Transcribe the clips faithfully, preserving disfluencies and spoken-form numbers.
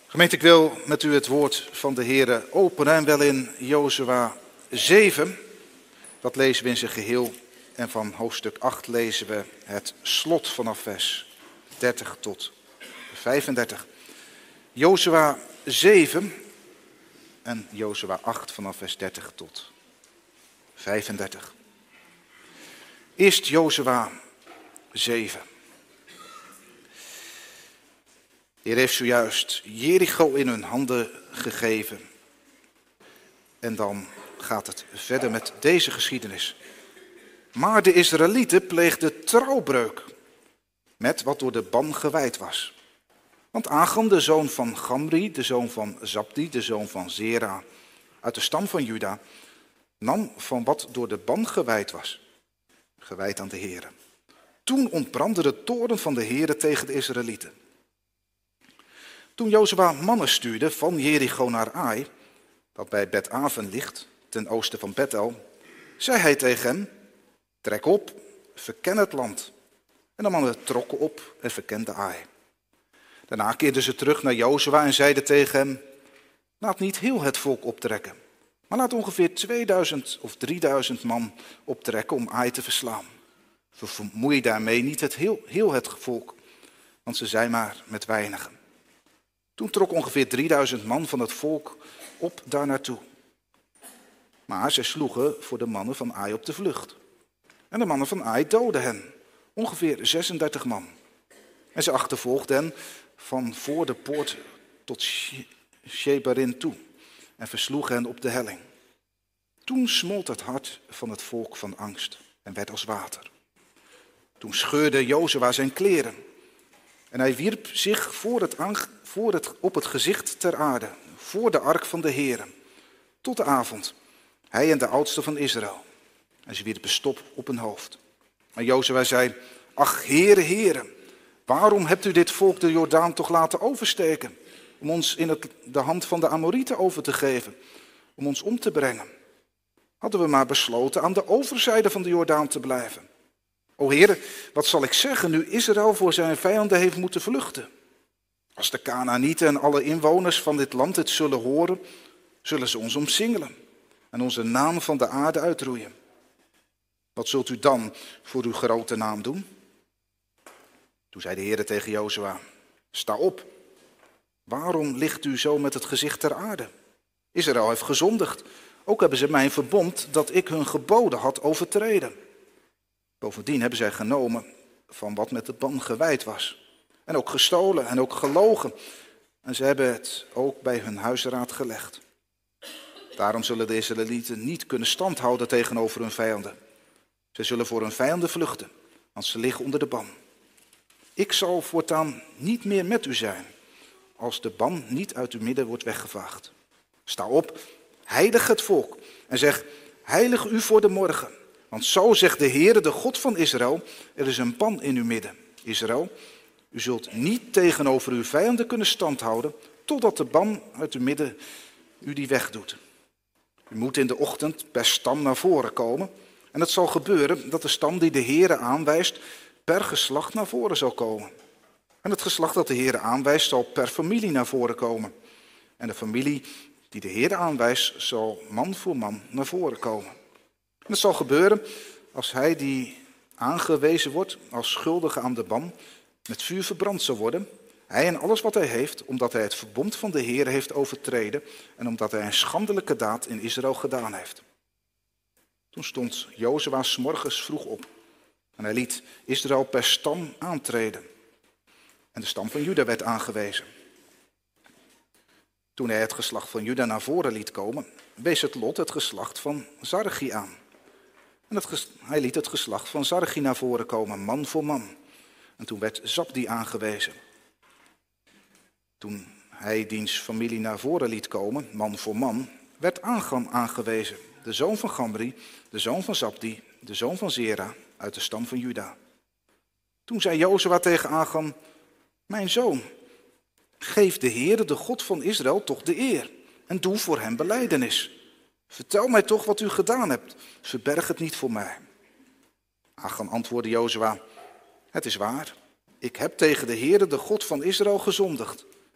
Gemeente, ik wil met u het woord van de Heere openen en wel in Jozua zeven. Dat lezen we in zijn geheel en van hoofdstuk acht lezen we het slot vanaf vers dertig tot vijfendertig. Jozua zeven en Jozua acht vanaf vers dertig tot vijfendertig. Eerst Jozua zeven. De Heer heeft zojuist Jericho in hun handen gegeven. En dan gaat het verder met deze geschiedenis. Maar de Israëlieten pleegden trouwbreuk met wat door de ban gewijd was. Want Achan, de zoon van Gamri, de zoon van Zabdi, de zoon van Zera, uit de stam van Juda, nam van wat door de ban gewijd was, gewijd aan de Heere. Toen ontbrandde de toorn van de Heere tegen de Israëlieten. Toen Jozua mannen stuurde van Jericho naar Ai, dat bij Bet-Aven ligt, ten oosten van Bethel, zei hij tegen hem: trek op, verken het land. En de mannen trokken op en verkenden Ai. Daarna keerden ze terug naar Jozua en zeiden tegen hem: laat niet heel het volk optrekken, maar laat ongeveer tweeduizend of drieduizend man optrekken om Ai te verslaan. Vermoei daarmee niet het heel, heel het volk, want ze zijn maar met weinigen. Toen trok ongeveer drieduizend man van het volk op daar naartoe. Maar ze sloegen voor de mannen van Ai op de vlucht. En de mannen van Ai doodden hen, ongeveer zesendertig man. En ze achtervolgden hen van voor de poort tot Shebarim toe en versloegen hen op de helling. Toen smolt het hart van het volk van angst en werd als water. Toen scheurde Jozua zijn kleren en hij wierp zich voor het, voor het, op het gezicht ter aarde, voor de ark van de Heere, tot de avond, hij en de oudsten van Israël. En ze wierpen stop op hun hoofd. Maar Jozua zei: ach, Heere, Heere, waarom hebt u dit volk de Jordaan toch laten oversteken, om ons in het, de hand van de Amorieten over te geven, om ons om te brengen? Hadden we maar besloten aan de overzijde van de Jordaan te blijven. O Heere, wat zal ik zeggen nu Israël voor zijn vijanden heeft moeten vluchten? Als de Kanaanieten en alle inwoners van dit land het zullen horen, zullen ze ons omsingelen en onze naam van de aarde uitroeien. Wat zult u dan voor uw grote naam doen? Toen zei de Heere tegen Jozua: sta op. Waarom ligt u zo met het gezicht ter aarde? Israël heeft gezondigd. Ook hebben ze mijn verbond dat ik hun geboden had overtreden. Bovendien hebben zij genomen van wat met de ban gewijd was. En ook gestolen en ook gelogen. En ze hebben het ook bij hun huisraad gelegd. Daarom zullen de Israëlieten niet kunnen standhouden tegenover hun vijanden. Ze zullen voor hun vijanden vluchten, want ze liggen onder de ban. Ik zal voortaan niet meer met u zijn, als de ban niet uit uw midden wordt weggevaagd. Sta op, heilig het volk en zeg: heilig u voor de morgen. Want zo zegt de Heere, de God van Israël: er is een ban in uw midden, Israël. U zult niet tegenover uw vijanden kunnen standhouden, totdat de ban uit uw midden u die wegdoet. U moet in de ochtend per stam naar voren komen. En het zal gebeuren dat de stam die de Heere aanwijst, per geslacht naar voren zal komen. En het geslacht dat de Heere aanwijst, zal per familie naar voren komen. En de familie die de Heere aanwijst, zal man voor man naar voren komen. En het zal gebeuren als hij die aangewezen wordt als schuldige aan de ban, met vuur verbrand zal worden, hij en alles wat hij heeft, omdat hij het verbond van de Heere heeft overtreden en omdat hij een schandelijke daad in Israël gedaan heeft. Toen stond Jozua 's morgens vroeg op en hij liet Israël per stam aantreden. En de stam van Juda werd aangewezen. Toen hij het geslacht van Juda naar voren liet komen, wees het lot het geslacht van Zarchi aan. En het ges- hij liet het geslacht van Zarchi naar voren komen, man voor man. En toen werd Zabdi aangewezen. Toen hij diens familie naar voren liet komen, man voor man, werd Achan aangewezen, de zoon van Gamri, de zoon van Zabdi, de zoon van Zera, uit de stam van Juda. Toen zei Jozua tegen Achan: mijn zoon, geef de Heere, de God van Israël, toch de eer en doe voor hem belijdenis. Vertel mij toch wat u gedaan hebt, verberg het niet voor mij. Achan antwoordde Jozua: het is waar, ik heb tegen de Heere, de God van Israël, gezondigd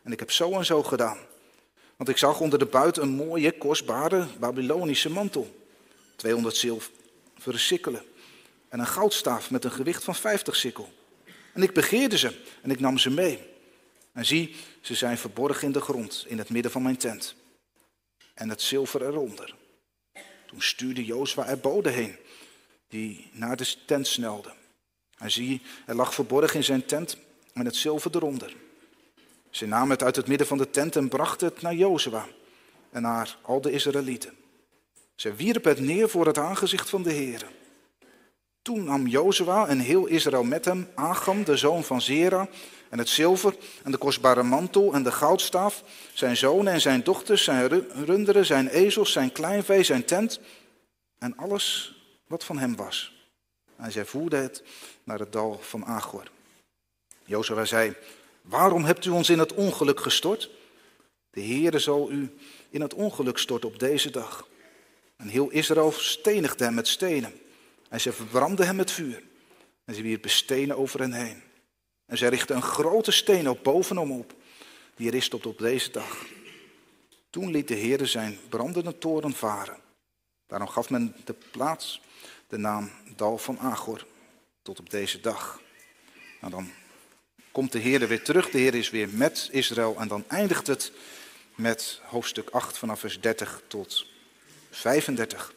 En ik heb zo en zo gedaan. Want ik zag onder de buit een mooie, kostbare Babylonische mantel. tweehonderd zilveren sikkelen. En een goudstaaf met een gewicht van vijftig sikkel. En ik begeerde ze en ik nam ze mee. En zie, ze zijn verborgen in de grond, in het midden van mijn tent. En het zilver eronder. Toen stuurde Jozua er boden heen, die naar de tent snelden. En zie, er lag verborgen in zijn tent en het zilver eronder. Ze namen het uit het midden van de tent en brachten het naar Jozua en naar al de Israëlieten. Ze wierpen het neer voor het aangezicht van de Heere. Toen nam Jozua en heel Israël met hem Agam, de zoon van Zera, en het zilver en de kostbare mantel en de goudstaaf, zijn zonen en zijn dochters, zijn runderen, zijn ezels, zijn kleinvee, zijn tent en alles wat van hem was. En zij voerden het naar het dal van Achor. Jozua zei, waarom hebt u ons in het ongeluk gestort? De Heere zal u in het ongeluk storten op deze dag. En heel Israël stenigde hem met stenen. En ze verbrandden hem met vuur. En ze wierpen stenen over hen heen. En zij richtten een grote steen op boven hem op. Die rist op op deze dag. Toen liet de Heere zijn brandende toren varen. Daarom gaf men de plaats de naam Dal van Achor. Tot op deze dag. Nou, dan komt de Heere weer terug. De Heer is weer met Israël. En dan eindigt het met hoofdstuk acht vanaf vers dertig tot vijfendertig.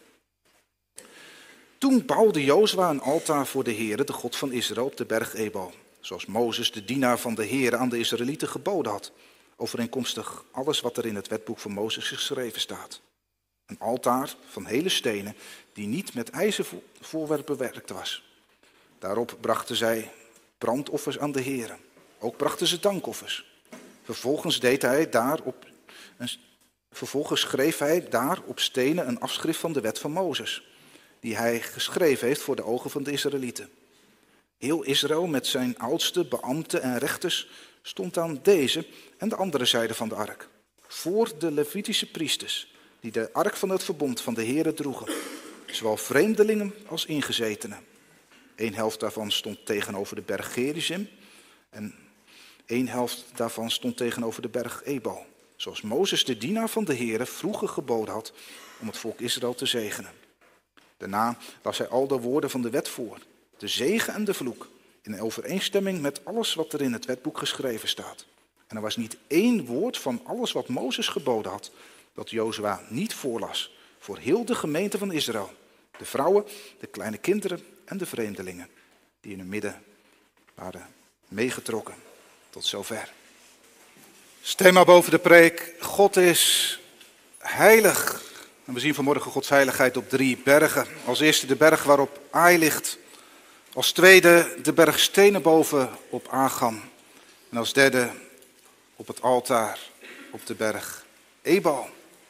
Toen bouwde Jozua een altaar voor de Heere, de God van Israël, op de berg Ebal. Zoals Mozes, de dienaar van de Heere, aan de Israëlieten geboden had. Overeenkomstig alles wat er in het wetboek van Mozes geschreven staat. Een altaar van hele stenen, die niet met ijzervoorwerp bewerkt was. Daarop brachten zij brandoffers aan de Heere. Ook brachten ze dankoffers. Vervolgens deed hij daar op, vervolgens schreef hij daar op stenen een afschrift van de wet van Mozes, die hij geschreven heeft voor de ogen van de Israëlieten. Heel Israël met zijn oudste, beambten en rechters stond aan deze en de andere zijde van de ark. Voor de Levitische priesters, die de ark van het verbond van de Heere droegen. Zowel vreemdelingen als ingezetenen. Eén helft daarvan stond tegenover de berg Gerizim en één helft daarvan stond tegenover de berg Ebal. Zoals Mozes, de dienaar van de Heere, vroeger geboden had om het volk Israël te zegenen. Daarna las hij al de woorden van de wet voor, de zegen en de vloek, in overeenstemming met alles wat er in het wetboek geschreven staat. En er was niet één woord van alles wat Mozes geboden had, dat Jozua niet voorlas, voor heel de gemeente van Israël. De vrouwen, de kleine kinderen en de vreemdelingen, die in hun midden waren meegetrokken. Tot zover. Thema boven de preek, God is heilig. En we zien vanmorgen Gods heiligheid op drie bergen. Als eerste de berg waarop Ai ligt. Als tweede de berg stenen boven op Agam. En als derde op het altaar op de berg Ebal.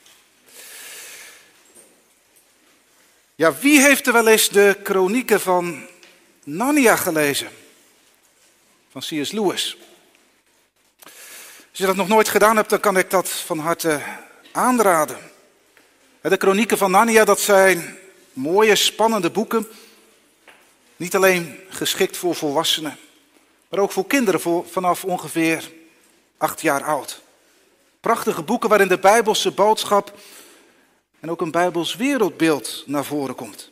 Ja, wie heeft er wel eens de kronieken van Narnia gelezen? Van C S Lewis. Als je dat nog nooit gedaan hebt, dan kan ik dat van harte aanraden. De kronieken van Narnia, dat zijn mooie, spannende boeken. Niet alleen geschikt voor volwassenen, maar ook voor kinderen voor vanaf ongeveer acht jaar oud. Prachtige boeken waarin de Bijbelse boodschap en ook een Bijbels wereldbeeld naar voren komt.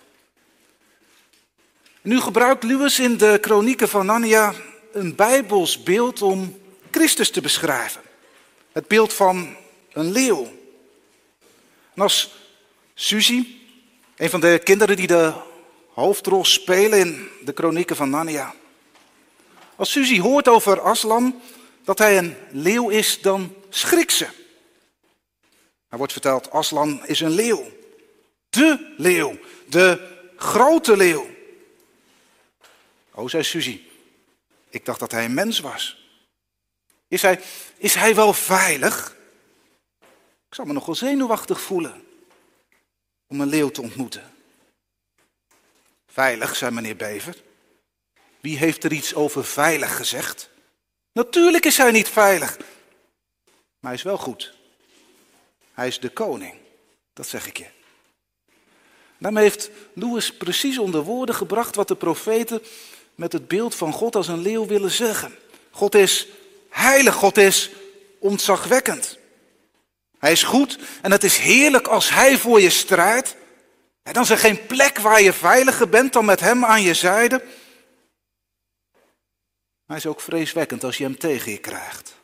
Nu gebruikt Lewis in de kronieken van Narnia een Bijbels beeld om Christus te beschrijven. Het beeld van een leeuw. En als Suzy, een van de kinderen die de hoofdrol spelen in de kronieken van Narnia. Als Suzy hoort over Aslan dat hij een leeuw is, dan schrikt ze. Er wordt verteld, Aslan is een leeuw. De leeuw, de grote leeuw. Oh, zei Suzy, ik dacht dat hij een mens was. Is hij, is hij wel veilig? Ik zou me nogal zenuwachtig voelen om een leeuw te ontmoeten. Veilig, zei meneer Bever. Wie heeft er iets over veilig gezegd? Natuurlijk is hij niet veilig. Maar hij is wel goed. Hij is de koning. Dat zeg ik je. Daarmee heeft Lewis precies onder woorden gebracht wat de profeten met het beeld van God als een leeuw willen zeggen. God is heilig, God is ontzagwekkend. Hij is goed en het is heerlijk als hij voor je strijdt. En dan is er geen plek waar je veiliger bent dan met hem aan je zijde. Hij is ook vreeswekkend als je hem tegen je krijgt.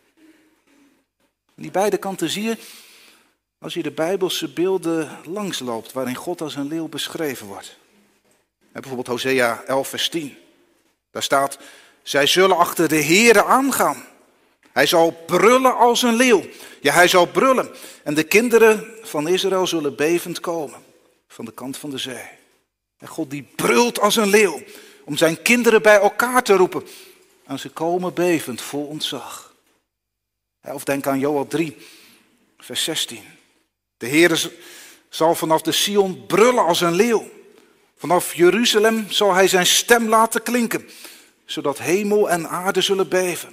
En die beide kanten zie je als je de Bijbelse beelden langsloopt waarin God als een leeuw beschreven wordt. En bijvoorbeeld Hosea elf vers tien. Daar staat, zij zullen achter de Heere aangaan. Hij zal brullen als een leeuw. Ja, hij zal brullen. En de kinderen van Israël zullen bevend komen van de kant van de zee. En God die brult als een leeuw om zijn kinderen bij elkaar te roepen. En ze komen bevend vol ontzag. Of denk aan Joël drie, vers zestien. De Heere zal vanaf de Sion brullen als een leeuw. Vanaf Jeruzalem zal hij zijn stem laten klinken, zodat hemel en aarde zullen beven.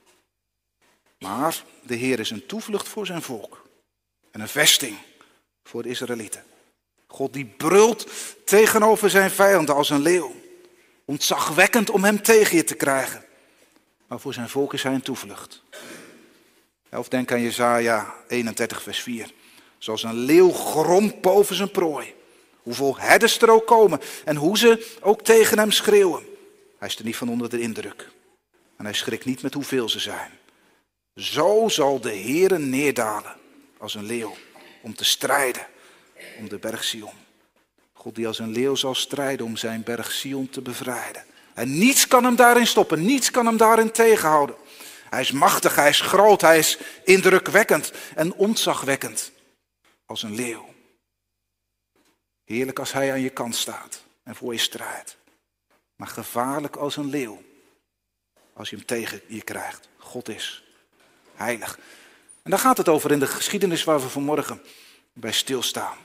Maar de Heer is een toevlucht voor zijn volk en een vesting voor de Israëlieten. God die brult tegenover zijn vijanden als een leeuw. Ontzagwekkend om hem tegen je te krijgen. Maar voor zijn volk is hij een toevlucht. Of denk aan Jesaja eenendertig vers vier. Zoals een leeuw gromt boven zijn prooi. Hoeveel herders er ook komen en hoe ze ook tegen hem schreeuwen. Hij is er niet van onder de indruk. En hij schrikt niet met hoeveel ze zijn. Zo zal de Heere neerdalen als een leeuw om te strijden om de berg Sion. God die als een leeuw zal strijden om zijn berg Sion te bevrijden. En niets kan hem daarin stoppen, niets kan hem daarin tegenhouden. Hij is machtig, hij is groot, hij is indrukwekkend en ontzagwekkend als een leeuw. Heerlijk als hij aan je kant staat en voor je strijdt. Maar gevaarlijk als een leeuw als je hem tegen je krijgt. God is heilig. En daar gaat het over in de geschiedenis waar we vanmorgen bij stilstaan.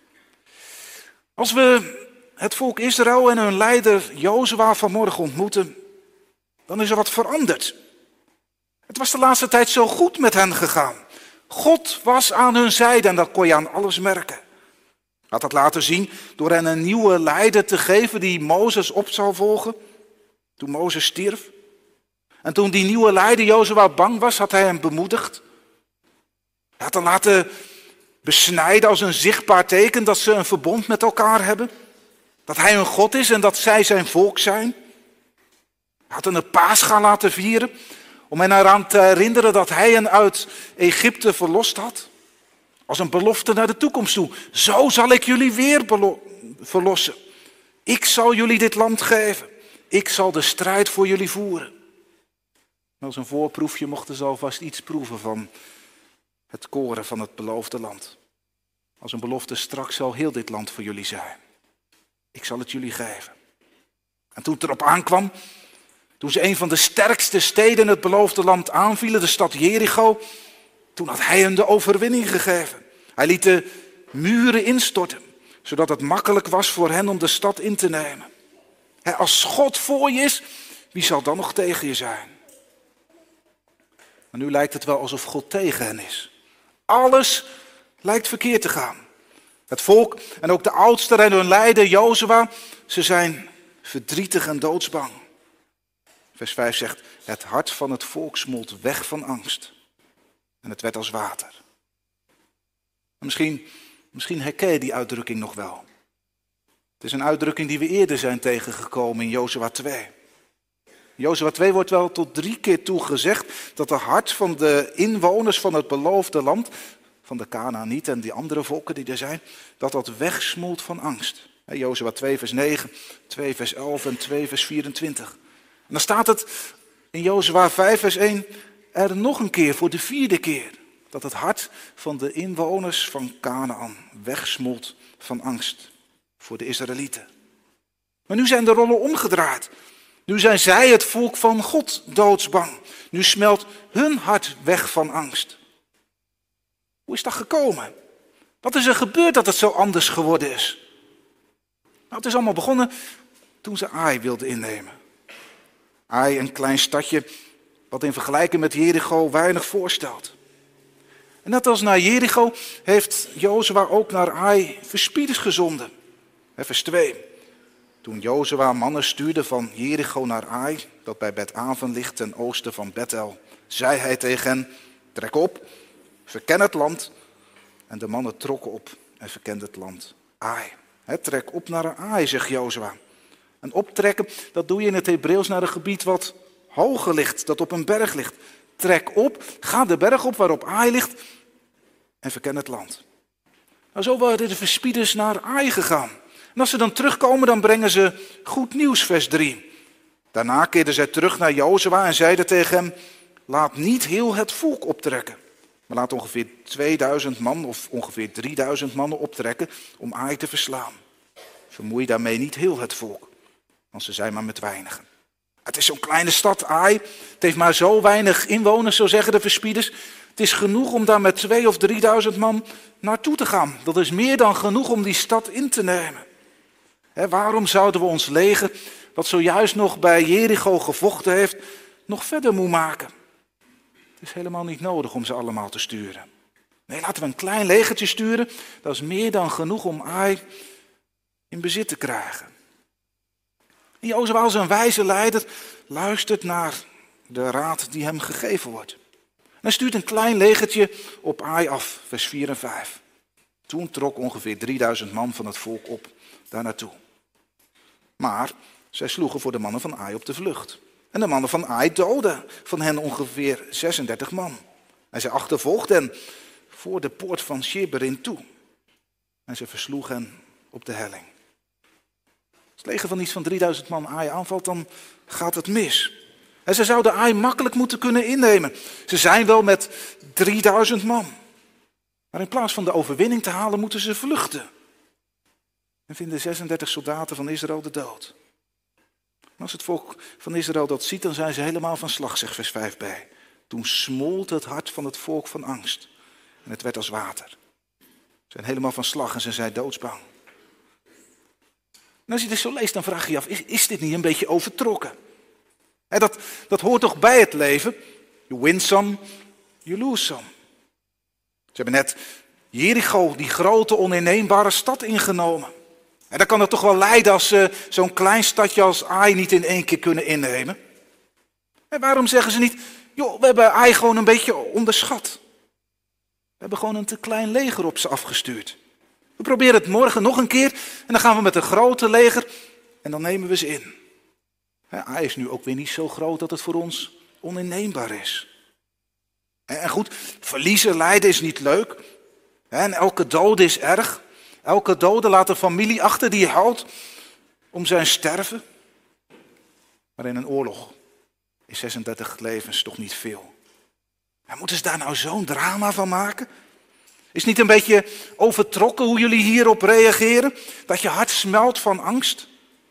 Als we het volk Israël en hun leider Jozua vanmorgen ontmoeten, dan is er wat veranderd. Het was de laatste tijd zo goed met hen gegaan. God was aan hun zijde en dat kon je aan alles merken. Hij had dat laten zien door hen een nieuwe leider te geven die Mozes op zou volgen. Toen Mozes stierf. En toen die nieuwe leider Jozua bang was, had hij hem bemoedigd. Hij had hem laten besnijden als een zichtbaar teken dat ze een verbond met elkaar hebben. Dat hij hun God is en dat zij zijn volk zijn. Hij had hen een Pascha laten vieren om hen eraan te herinneren dat hij hen uit Egypte verlost had. Als een belofte naar de toekomst toe. Zo zal ik jullie weer belo- verlossen. Ik zal jullie dit land geven. Ik zal de strijd voor jullie voeren. Als een voorproefje mochten ze alvast iets proeven van het koren van het beloofde land. Als een belofte, straks zal heel dit land voor jullie zijn. Ik zal het jullie geven. En toen het erop aankwam, toen ze een van de sterkste steden in het beloofde land aanvielen, de stad Jericho, toen had hij hen de overwinning gegeven. Hij liet de muren instorten, zodat het makkelijk was voor hen om de stad in te nemen. Als God voor je is, wie zal dan nog tegen je zijn? Maar nu lijkt het wel alsof God tegen hen is. Alles lijkt verkeerd te gaan. Het volk en ook de oudsten en hun leider Jozua, ze zijn verdrietig en doodsbang. Vers vijf zegt, het hart van het volk smolt weg van angst. En het werd als water. Misschien, misschien herken je die uitdrukking nog wel. Het is een uitdrukking die we eerder zijn tegengekomen in Jozua twee. In Jozua twee wordt wel tot drie keer toe gezegd dat het hart van de inwoners van het beloofde land, van de Kanaanieten en die andere volken die er zijn, dat dat wegsmolt van angst. Jozua twee vers negen, twee vers elf en twee vers vierentwintig. En dan staat het in Jozua vijf vers één er nog een keer, voor de vierde keer, dat het hart van de inwoners van Kanaan wegsmolt van angst voor de Israëlieten. Maar nu zijn de rollen omgedraaid. Nu zijn zij het volk van God doodsbang. Nu smelt hun hart weg van angst. Hoe is dat gekomen? Wat is er gebeurd dat het zo anders geworden is? Nou, het is allemaal begonnen toen ze Ai wilden innemen. Ai, een klein stadje wat in vergelijking met Jericho weinig voorstelt. En net als naar Jericho heeft Jozua ook naar Ai verspieders gezonden. Vers twee. Toen Jozua mannen stuurde van Jericho naar Ai, dat bij Bet-Aven ligt ten oosten van Bethel, zei hij tegen hen, Trek op, verken het land. En de mannen trokken op en verkenden het land. Ai. He, trek op naar Ai, zegt Jozua. En optrekken, dat doe je in het Hebreeuws naar een gebied wat hoger ligt, dat op een berg ligt. Trek op, ga de berg op waarop Ai ligt en verken het land. Nou, zo waren de verspieders naar Ai gegaan. En als ze dan terugkomen, dan brengen ze goed nieuws, vers drie. Daarna keerden zij terug naar Jozua en zeiden tegen hem, laat niet heel het volk optrekken. Maar laat ongeveer tweeduizend man of ongeveer drieduizend mannen optrekken om Ai te verslaan. Vermoei daarmee niet heel het volk, want ze zijn maar met weinigen. Het is zo'n kleine stad, Ai. Het heeft maar zo weinig inwoners, zo zeggen de verspieders. Het is genoeg om daar met twee of drieduizend man naartoe te gaan. Dat is meer dan genoeg om die stad in te nemen. He, waarom zouden we ons leger, wat zojuist nog bij Jericho gevochten heeft, nog verder moe maken? Het is helemaal niet nodig om ze allemaal te sturen. Nee, laten we een klein legertje sturen. Dat is meer dan genoeg om Ai in bezit te krijgen. En Jozua als een wijze leider luistert naar de raad die hem gegeven wordt. En hij stuurt een klein legertje op Ai af, vers vier en vijf. Toen trok ongeveer drieduizend man van het volk op daar naartoe. Maar zij sloegen voor de mannen van Ai op de vlucht. En de mannen van Ai doodden van hen ongeveer zesendertig man. En zij achtervolgden hen voor de poort van Sheberin toe. En ze versloegen hen op de helling. Als het leger van iets van drieduizend man Ai aanvalt, dan gaat het mis. En ze zouden Ai makkelijk moeten kunnen innemen. Ze zijn wel met drieduizend man. Maar in plaats van de overwinning te halen, moeten ze vluchten. En vinden zesendertig soldaten van Israël de dood. En als het volk van Israël dat ziet, dan zijn ze helemaal van slag, zegt vers vijf b. Toen smolt het hart van het volk van angst. En het werd als water. Ze zijn helemaal van slag en ze zijn doodsbang. En als je dit zo leest, dan vraag je je af, is, is dit niet een beetje overtrokken? He, dat, dat hoort toch bij het leven? You win some, you lose some. Ze hebben net Jericho, die grote oninneembare stad, ingenomen. En dan kan het toch wel leiden als ze zo'n klein stadje als Ai niet in één keer kunnen innemen. En waarom zeggen ze niet, joh, we hebben Ai gewoon een beetje onderschat. We hebben gewoon een te klein leger op ze afgestuurd. We proberen het morgen nog een keer en dan gaan we met een grote leger en dan nemen we ze in. Ai is nu ook weer niet zo groot dat het voor ons oninneembaar is. En goed, verliezen, lijden is niet leuk. En elke dode is erg. Elke dode laat een familie achter die houdt om zijn sterven. Maar in een oorlog is zesendertig levens toch niet veel. En moeten ze daar nou zo'n drama van maken? Is het niet een beetje overtrokken hoe jullie hierop reageren? Dat je hart smelt van angst?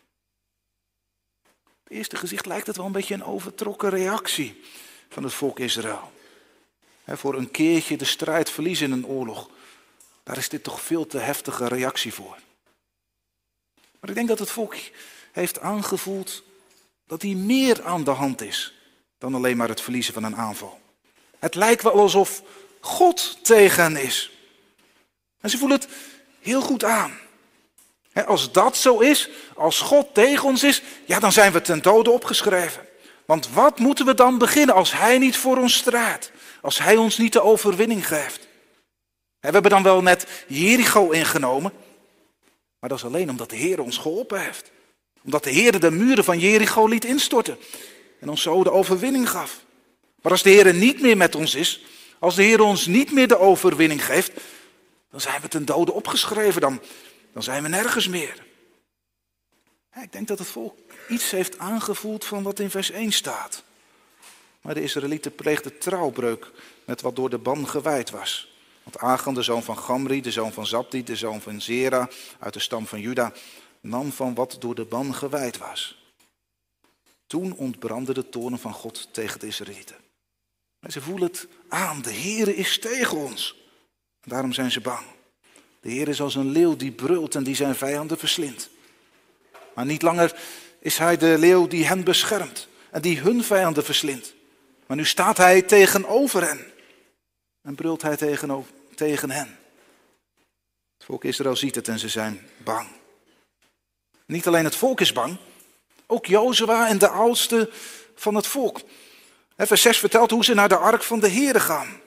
Op het eerste gezicht lijkt het wel een beetje een overtrokken reactie van het volk Israël. He, voor een keertje de strijd verliezen in een oorlog. Daar is dit toch veel te heftige reactie voor. Maar ik denk dat het volk heeft aangevoeld dat hier meer aan de hand is dan alleen maar het verliezen van een aanval. Het lijkt wel alsof God tegen hen is. En ze voelen het heel goed aan. He, als dat zo is, als God tegen ons is, ja, dan zijn we ten dode opgeschreven. Want wat moeten we dan beginnen als Hij niet voor ons strijdt? Als Hij ons niet de overwinning geeft? We hebben dan wel net Jericho ingenomen, maar dat is alleen omdat de Heer ons geholpen heeft. Omdat de Heer de muren van Jericho liet instorten en ons zo de overwinning gaf. Maar als de Heer niet meer met ons is, als de Heer ons niet meer de overwinning geeft, dan zijn we ten dode opgeschreven, dan, dan zijn we nergens meer. Ik denk dat het volk iets heeft aangevoeld van wat in vers één staat. Maar de Israëlieten pleegden trouwbreuk met wat door de ban gewijd was. Want Achan, de zoon van Gamri, de zoon van Zabdi, de zoon van Zera, uit de stam van Juda, nam van wat door de ban gewijd was. Toen ontbrandde de toorn van God tegen de Israëlieten. En ze voelen het aan, de Heere is tegen ons. En daarom zijn ze bang. De Heer is als een leeuw die brult en die zijn vijanden verslindt. Maar niet langer is hij de leeuw die hen beschermt en die hun vijanden verslindt. Maar nu staat hij tegenover hen en brult hij tegenover, tegen hen. Het volk Israël ziet het en ze zijn bang. Niet alleen het volk is bang, ook Jozua en de oudsten van het volk. Vers zes vertelt hoe ze naar de ark van de Heere gaan.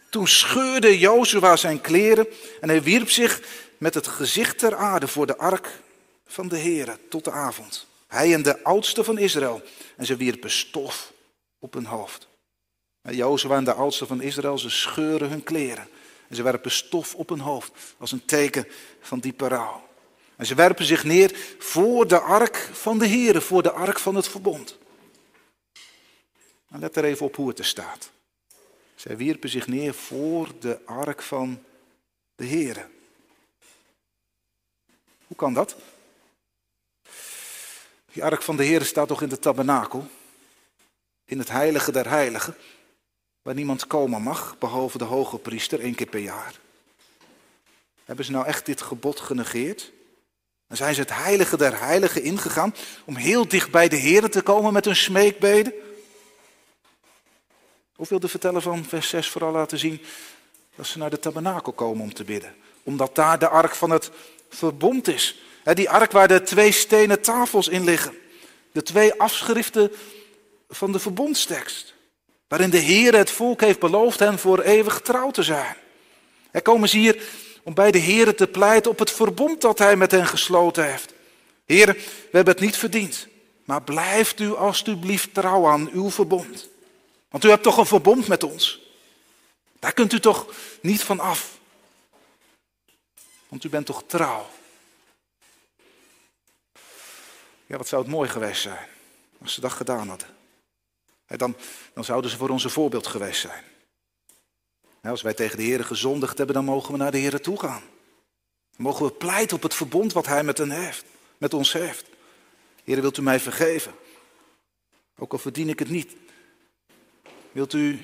Toen scheurde Jozua zijn kleren en hij wierp zich met het gezicht ter aarde voor de ark van de Heere tot de avond. Hij en de oudste van Israël. En ze wierpen stof op hun hoofd. Jozua en de oudste van Israël, ze scheuren hun kleren. En ze werpen stof op hun hoofd als een teken van diepe rouw. En ze werpen zich neer voor de ark van de Heere, voor de ark van het verbond. Maar let er even op hoe het er staat. Zij wierpen zich neer voor de ark van de Heere. Hoe kan dat? Die ark van de Heere staat toch in de tabernakel? In het heilige der heiligen. Waar niemand komen mag, behalve de hoge priester, één keer per jaar. Hebben ze nou echt dit gebod genegeerd? Dan zijn ze het heilige der heiligen ingegaan om heel dicht bij de Heere te komen met hun smeekbeden. Of wil de verteller van vers zes vooral laten zien dat ze naar de tabernakel komen om te bidden. Omdat daar de ark van het verbond is. Die ark waar de twee stenen tafels in liggen. De twee afschriften van de verbondstekst. Waarin de Heer het volk heeft beloofd hen voor eeuwig trouw te zijn. Er komen ze hier om bij de Heer te pleiten op het verbond dat hij met hen gesloten heeft. Heer, we hebben het niet verdiend. Maar blijft u alstublieft trouw aan uw verbond. Want u hebt toch een verbond met ons. Daar kunt u toch niet van af. Want u bent toch trouw. Ja, wat zou het mooi geweest zijn als ze dat gedaan hadden. Dan, dan zouden ze voor ons een voorbeeld geweest zijn. Als wij tegen de Heer gezondigd hebben, dan mogen we naar de Heer toe gaan. Dan mogen we pleiten op het verbond wat hij met, hen heeft, met ons heeft. Heer, wilt u mij vergeven? Ook al verdien ik het niet. Wilt u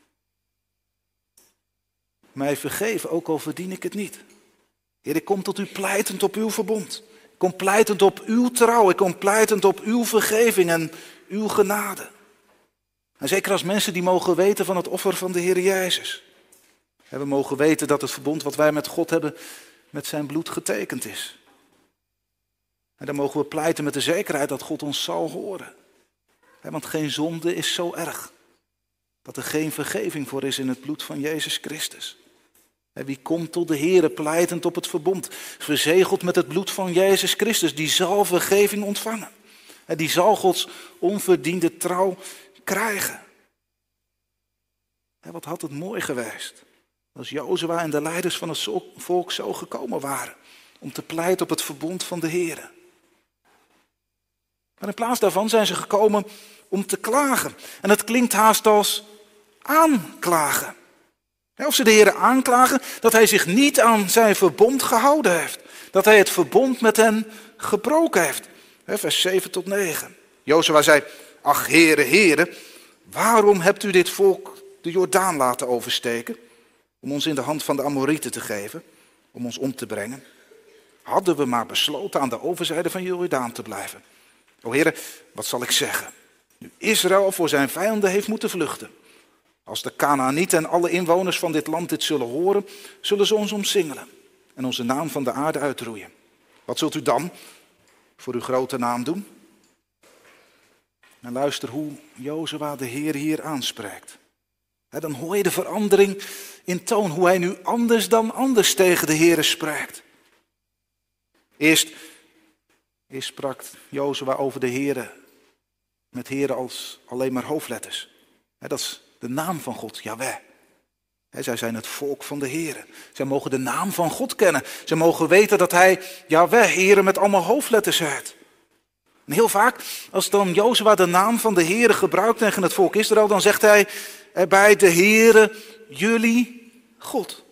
mij vergeven, ook al verdien ik het niet? Heer, ik kom tot u pleitend op uw verbond. Ik kom pleitend op uw trouw. Ik kom pleitend op uw vergeving en uw genade. En zeker als mensen die mogen weten van het offer van de Heer Jezus. En we mogen weten dat het verbond wat wij met God hebben met zijn bloed getekend is. En dan mogen we pleiten met de zekerheid dat God ons zal horen. Want geen zonde is zo erg dat er geen vergeving voor is in het bloed van Jezus Christus. En wie komt tot de Heer pleitend op het verbond, verzegeld met het bloed van Jezus Christus, die zal vergeving ontvangen. En die zal Gods onverdiende trouw krijgen. En wat had het mooi geweest als Jozua en de leiders van het volk zo gekomen waren om te pleiten op het verbond van de Heer. Maar in plaats daarvan zijn ze gekomen om te klagen. En het klinkt haast als aanklagen. Of ze de Heer aanklagen dat hij zich niet aan zijn verbond gehouden heeft. Dat hij het verbond met hen gebroken heeft. Vers zeven tot negen. Jozua zei, ach Heere, Heere, waarom hebt u dit volk de Jordaan laten oversteken? Om ons in de hand van de Amorieten te geven, om ons om te brengen. Hadden we maar besloten aan de overzijde van Jordaan te blijven. O Heere, wat zal ik zeggen? Nu Israël voor zijn vijanden heeft moeten vluchten. Als de Kanaanieten en alle inwoners van dit land dit zullen horen, zullen ze ons omsingelen en onze naam van de aarde uitroeien. Wat zult u dan voor uw grote naam doen? En luister hoe Jozua de Heer hier aanspreekt. He, dan hoor je de verandering in toon, hoe hij nu anders dan anders tegen de Heer spreekt. Eerst, eerst sprak Jozua over de Heer met Heer als alleen maar hoofdletters. He, dat is de naam van God, Jahweh. He, zij zijn het volk van de Heer. Zij mogen de naam van God kennen. Zij mogen weten dat hij Jahweh, Heer met allemaal hoofdletters heet. En heel vaak, als dan Jozua de naam van de Heere gebruikt tegen het volk Israël, dan zegt hij erbij de Heere, jullie God.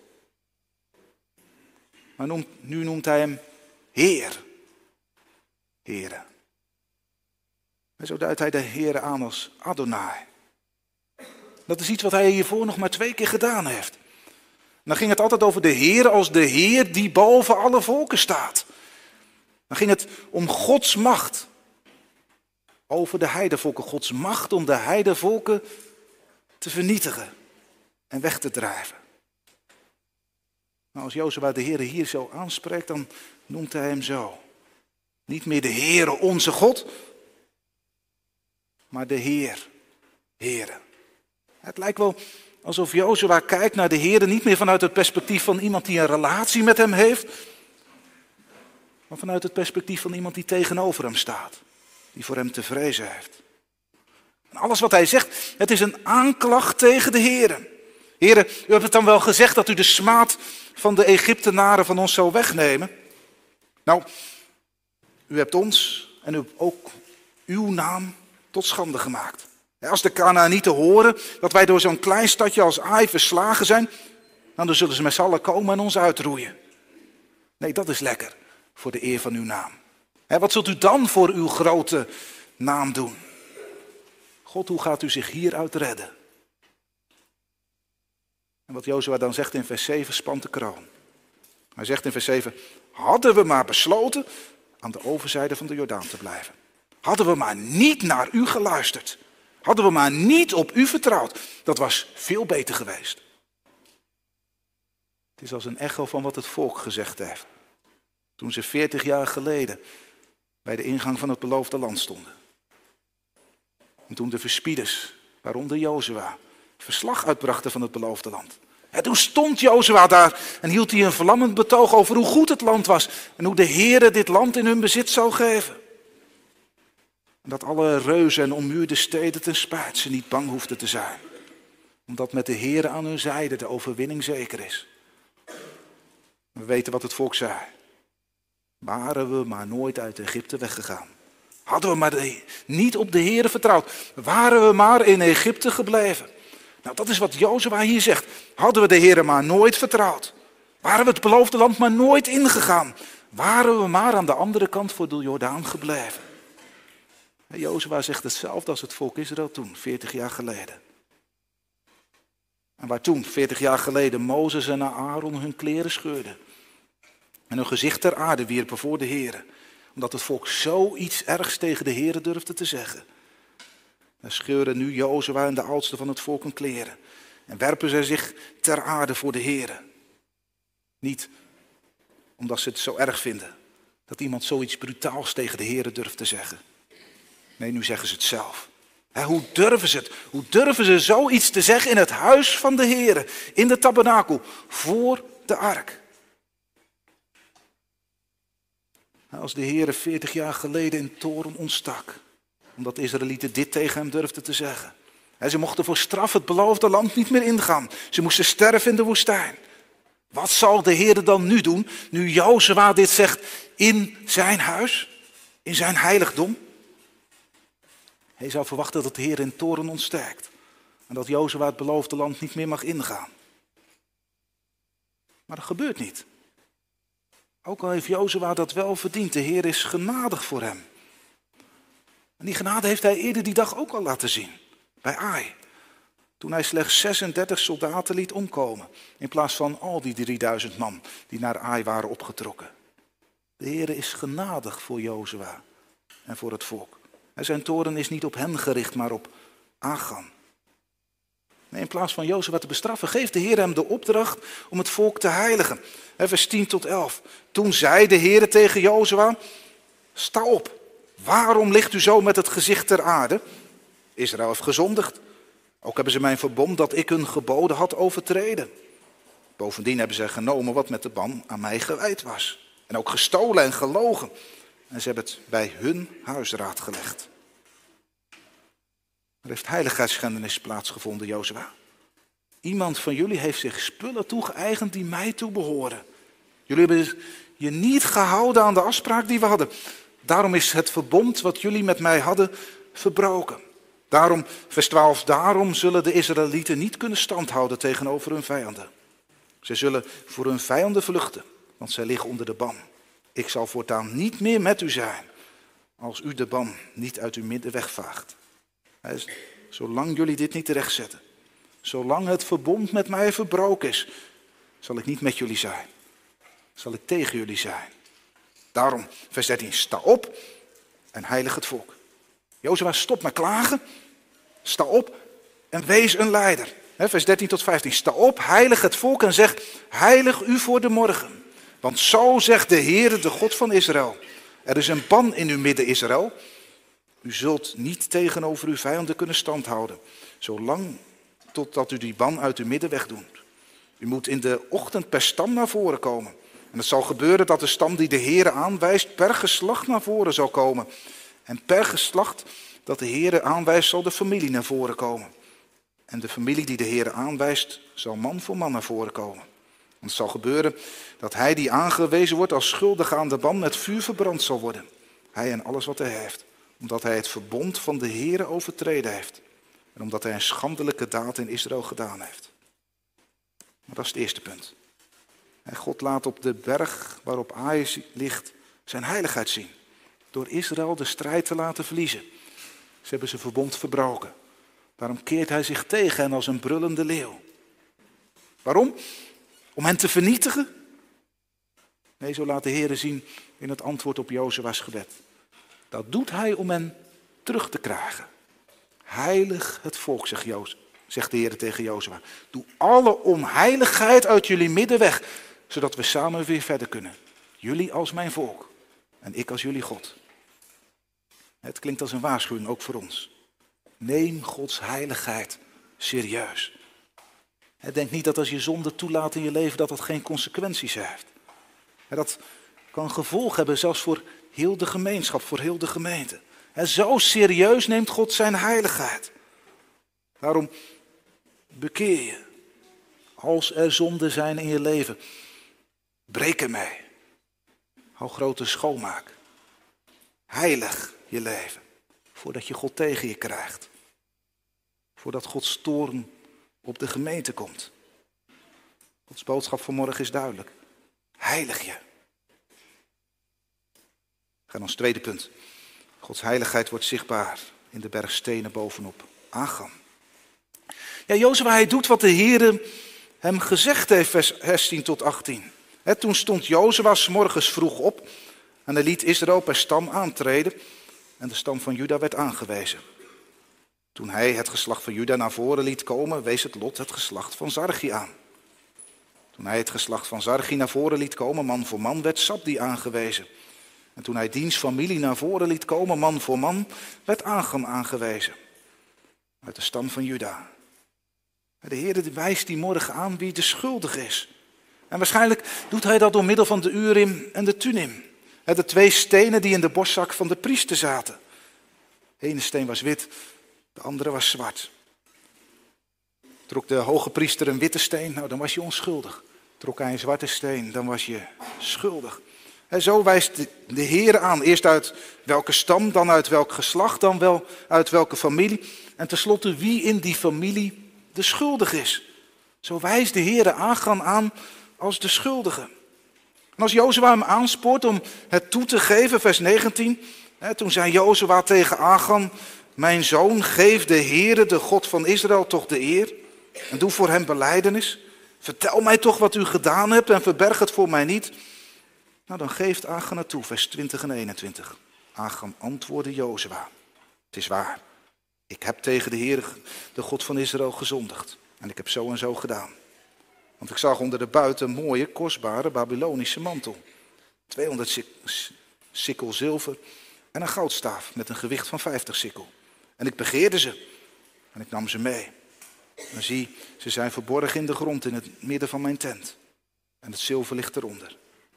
Maar noemt, nu noemt hij hem Heer. Heere. En zo duidt hij de Heere aan als Adonai. Dat is iets wat hij hiervoor nog maar twee keer gedaan heeft. En dan ging het altijd over de Heer als de Heer die boven alle volken staat. Dan ging het om Gods macht. Over de heidevolken, Gods macht om de heidevolken te vernietigen en weg te drijven. Nou, als Jozua de Heer hier zo aanspreekt, dan noemt hij hem zo. Niet meer de Heere onze God, maar de Heer, Heere. Het lijkt wel Alsof Jozua kijkt naar de Heere niet meer vanuit het perspectief van iemand die een relatie met hem heeft, maar vanuit het perspectief van iemand die tegenover hem staat, die voor hem te vrezen heeft. En alles wat hij zegt, het is een aanklacht tegen de Heere. Heere, u hebt het dan wel gezegd dat u de smaad van de Egyptenaren van ons zou wegnemen. Nou, u hebt ons en u hebt ook uw naam tot schande gemaakt. Als de Kanaanieten horen dat wij door zo'n klein stadje als Ai verslagen zijn, dan zullen ze met z'n allen komen en ons uitroeien. Nee, dat is lekker voor de eer van uw naam. Wat zult u dan voor uw grote naam doen? God, hoe gaat u zich hieruit redden? En wat Jozua dan zegt in vers zeven spant de kroon. Hij zegt in vers zeven, hadden we maar besloten aan de overzijde van de Jordaan te blijven. Hadden we maar niet naar u geluisterd. Hadden we maar niet op u vertrouwd. Dat was veel beter geweest. Het is als een echo van wat het volk gezegd heeft. Toen ze veertig jaar geleden bij de ingang van het beloofde land stonden. En toen de verspieders, waaronder Jozua, verslag uitbrachten van het beloofde land. En toen stond Jozua daar en hield hij een vlammend betoog over hoe goed het land was. En hoe de Heere dit land in hun bezit zou geven. En dat alle reuzen en ommuurde steden ten spijt ze niet bang hoefden te zijn. Omdat met de Heere aan hun zijde de overwinning zeker is. We weten wat het volk zei. Waren we maar nooit uit Egypte weggegaan. Hadden we maar de, niet op de Heere vertrouwd. Waren we maar in Egypte gebleven. Nou, dat is wat Jozua hier zegt. Hadden we de Heere maar nooit vertrouwd. Waren we het beloofde land maar nooit ingegaan. Waren we maar aan de andere kant voor de Jordaan gebleven. En Jozua zegt hetzelfde als het volk Israël toen, veertig jaar geleden. En waar toen, veertig jaar geleden, Mozes en Aaron hun kleren scheurden. En hun gezicht ter aarde wierpen voor de Heere. Omdat het volk zoiets ergs tegen de Heere durfde te zeggen. Dan scheuren nu Jozua en de oudsten van het volk hun kleren. En werpen zij zich ter aarde voor de Heere. Niet omdat ze het zo erg vinden dat iemand zoiets brutaals tegen de Heere durft te zeggen. Nee, nu zeggen ze het zelf. He, hoe durven ze het? Hoe durven ze zoiets te zeggen in het huis van de Heere, in de tabernakel, voor de ark? Als de Heere veertig jaar geleden in toorn ontstak, omdat de Israëlieten dit tegen hem durfden te zeggen. He, ze mochten voor straf het beloofde land niet meer ingaan. Ze moesten sterven in de woestijn. Wat zal de Heere dan nu doen, nu Jozua dit zegt in zijn huis, in zijn heiligdom? Hij zou verwachten dat de Heer in toorn ontsterkt. En dat Jozua het beloofde land niet meer mag ingaan. Maar dat gebeurt niet. Ook al heeft Jozua dat wel verdiend. De Heer is genadig voor hem. En die genade heeft hij eerder die dag ook al laten zien. Bij Ai. Toen hij slechts zesendertig soldaten liet omkomen. In plaats van al die drieduizend man die naar Ai waren opgetrokken. De Heer is genadig voor Jozua en voor het volk. En zijn toorn is niet op hen gericht, maar op Achan. Nee, in plaats van Jozua te bestraffen, geeft de Heer hem de opdracht om het volk te heiligen. Vers tien tot elf. Toen zei de Heer tegen Jozua, sta op. Waarom ligt u zo met het gezicht ter aarde? Israël heeft gezondigd. Ook hebben ze mijn verbond dat ik hun geboden had overtreden. Bovendien hebben ze genomen wat met de ban aan mij gewijd was. En ook gestolen en gelogen. En ze hebben het bij hun huisraad gelegd. Er heeft heiligheidsschendenis plaatsgevonden, Jozua. Iemand van jullie heeft zich spullen toegeëigend die mij toebehoren. Jullie hebben je niet gehouden aan de afspraak die we hadden. Daarom is het verbond wat jullie met mij hadden verbroken. Daarom, vers twaalf, daarom zullen de Israëlieten niet kunnen standhouden tegenover hun vijanden. Ze zullen voor hun vijanden vluchten, want zij liggen onder de ban. Ik zal voortaan niet meer met u zijn, als u de ban niet uit uw midden wegvaagt. Zolang jullie dit niet terechtzetten, zolang het verbond met mij verbroken is, zal ik niet met jullie zijn. Zal ik tegen jullie zijn. Daarom, vers dertien, sta op en heilig het volk. Jozua, stop met klagen. Sta op en wees een leider. Vers dertien tot vijftien, sta op, heilig het volk en zeg, heilig u voor de morgen. Want zo zegt de Heere, de God van Israël. Er is een ban in uw midden, Israël. U zult niet tegenover uw vijanden kunnen standhouden, zolang totdat u die ban uit uw midden wegdoet. U moet in de ochtend per stam naar voren komen. En het zal gebeuren dat de stam die de Heere aanwijst per geslacht naar voren zal komen. En per geslacht dat de Heere aanwijst zal de familie naar voren komen. En de familie die de Heere aanwijst zal man voor man naar voren komen. En het zal gebeuren dat hij die aangewezen wordt als schuldige aan de ban met vuur verbrand zal worden. Hij en alles wat hij heeft. Omdat hij het verbond van de Heere overtreden heeft. En omdat hij een schandelijke daad in Israël gedaan heeft. Maar dat is het eerste punt. En God laat op de berg waarop Ai ligt zijn heiligheid zien. Door Israël de strijd te laten verliezen. Ze hebben zijn verbond verbroken. Daarom keert hij zich tegen hen als een brullende leeuw. Waarom? Om hen te vernietigen? Nee, zo laat de Heer zien in het antwoord op Jozua's gebed. Dat doet hij om hen terug te krijgen. Heilig het volk, zegt, Joz, zegt de Heer tegen Jozua. Doe alle onheiligheid uit jullie midden weg, zodat we samen weer verder kunnen. Jullie als mijn volk en ik als jullie God. Het klinkt als een waarschuwing, ook voor ons. Neem Gods heiligheid serieus. Denk niet dat als je zonde toelaat in je leven, dat dat geen consequenties heeft. Dat kan gevolg hebben, zelfs voor heel de gemeenschap, voor heel de gemeente. Zo serieus neemt God zijn heiligheid. Daarom bekeer je. Als er zonden zijn in je leven, breek ermee. Hou grote schoonmaak. Heilig je leven. Voordat je God tegen je krijgt. Voordat Gods toorn op de gemeente komt. Gods boodschap vanmorgen is duidelijk. Heilig je. We gaan ons tweede punt. Gods heiligheid wordt zichtbaar in de berg stenen bovenop Agam. Ja, Jozua, hij doet wat de Heere hem gezegd heeft, vers tien tot achttien. He, toen stond Jozua 's morgens vroeg op en hij liet Israël per stam aantreden en de stam van Juda werd aangewezen. Toen hij het geslacht van Juda naar voren liet komen, wees het lot het geslacht van Zarchi aan. Toen hij het geslacht van Zarchi naar voren liet komen, man voor man, werd Sabdi aangewezen. En toen hij diens familie naar voren liet komen, man voor man, werd Agam aangewezen. Uit de stam van Juda. De Heer wijst die morgen aan wie de schuldige is. En waarschijnlijk doet hij dat door middel van de Urim en de Tunim. De twee stenen die in de borstzak van de priester zaten. De ene steen was wit, de andere was zwart. Trok de hoge priester een witte steen, nou dan was je onschuldig. Trok hij een zwarte steen, dan was je schuldig. En zo wijst de Heer aan, eerst uit welke stam, dan uit welk geslacht, dan wel uit welke familie. En tenslotte wie in die familie de schuldig is. Zo wijst de Heer Agam aan als de schuldige. En als Jozua hem aanspoort om het toe te geven, vers negentien. Hè, toen zei Jozua tegen Agam, mijn zoon, geef de Heere, de God van Israël, toch de eer. En doe voor hem belijdenis. Vertel mij toch wat u gedaan hebt en verberg het voor mij niet. Nou, dan geeft Agam het toe, vers twintig en eenentwintig. Agam antwoordde Jozua, het is waar. Ik heb tegen de Heer, de God van Israël, gezondigd. En ik heb zo en zo gedaan. Want ik zag onder de buiten een mooie, kostbare Babylonische mantel. tweehonderd sik- sikkel zilver en een goudstaaf met een gewicht van vijftig sikkel. En ik begeerde ze en ik nam ze mee. En zie, ze zijn verborgen in de grond in het midden van mijn tent. En het zilver ligt eronder.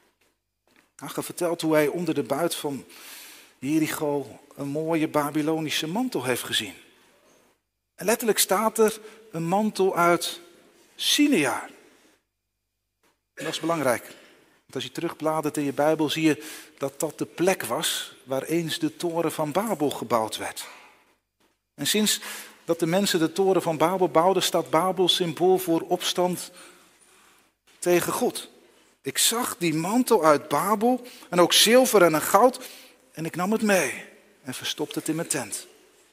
Agam vertelt hoe hij onder de buit van Jericho een mooie Babylonische mantel heeft gezien. En letterlijk staat er een mantel uit Sinear. En dat is belangrijk. Want als je terugbladert in je Bijbel zie je dat dat de plek was waar eens de toren van Babel gebouwd werd. En sinds dat de mensen de toren van Babel bouwden, staat Babel symbool voor opstand tegen God. Ik zag die mantel uit Babel en ook zilver en een goud en ik nam het mee en verstopte het in mijn tent.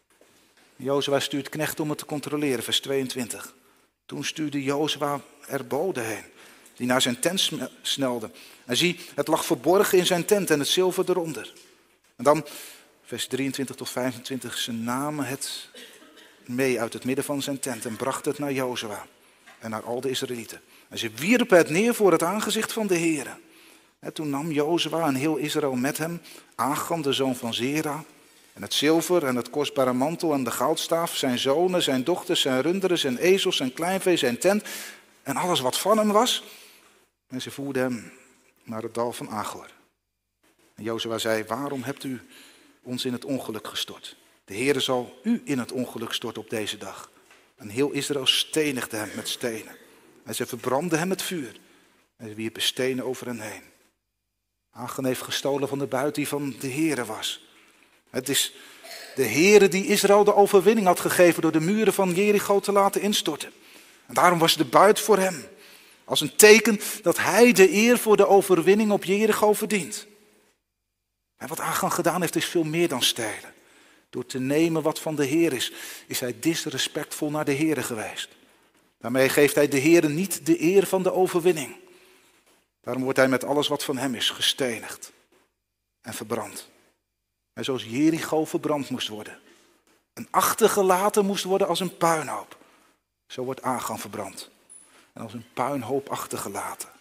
Jozua stuurt knechten om het te controleren, vers tweeëntwintig. Toen stuurde Jozua er boden heen, die naar zijn tent snelden. En zie, het lag verborgen in zijn tent en het zilver eronder. En dan, vers drieëntwintig tot vijfentwintig, ze namen het mee uit het midden van zijn tent en brachten het naar Jozua en naar al de Israëlieten. En ze wierpen het neer voor het aangezicht van de Heere. En toen nam Jozua en heel Israël met hem Agam, de zoon van Zera, En het zilver en het kostbare mantel en de goudstaaf, zijn zonen, zijn dochters, zijn runderen, zijn ezels, zijn kleinvee, zijn tent en alles wat van hem was. En ze voerden hem naar het dal van Achor. En Jozua zei, waarom hebt u ons in het ongeluk gestort? De Heere zal u in het ongeluk storten op deze dag. En heel Israël stenigde hem met stenen. En ze verbrandden hem met vuur. En ze wierpen stenen over hen heen. Achan heeft gestolen van de buit die van de Heere was. Het is de Heere die Israël de overwinning had gegeven door de muren van Jericho te laten instorten. En daarom was de buit voor hem. Als een teken dat hij de eer voor de overwinning op Jericho verdient. En wat Achan gedaan heeft is veel meer dan stelen. Door te nemen wat van de Heer is, is hij disrespectvol naar de Heere geweest. Daarmee geeft hij de Heere niet de eer van de overwinning. Daarom wordt hij met alles wat van hem is gestenigd en verbrand. En zoals Jericho verbrand moest worden. En achtergelaten moest worden als een puinhoop. Zo wordt Achan verbrand. En als een puinhoop achtergelaten.